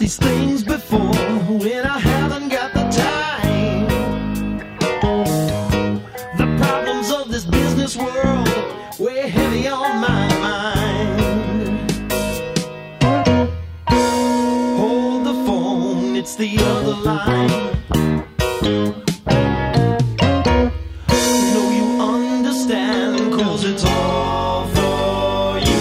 these things before when I haven't got the time. The problems of this business world weigh heavy on my mind. Hold the phone, it's the other line. Know you understand, 'cause it's all for you.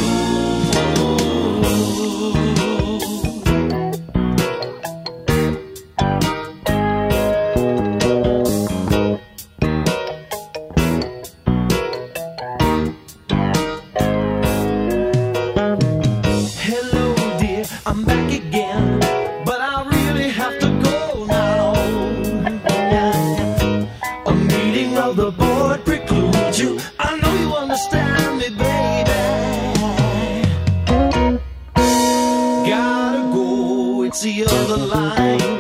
Hello dear, I'm back again, but I really have to go now. A meeting of the board precludes you. I know you understand me, baby. Gotta go, it's the other line.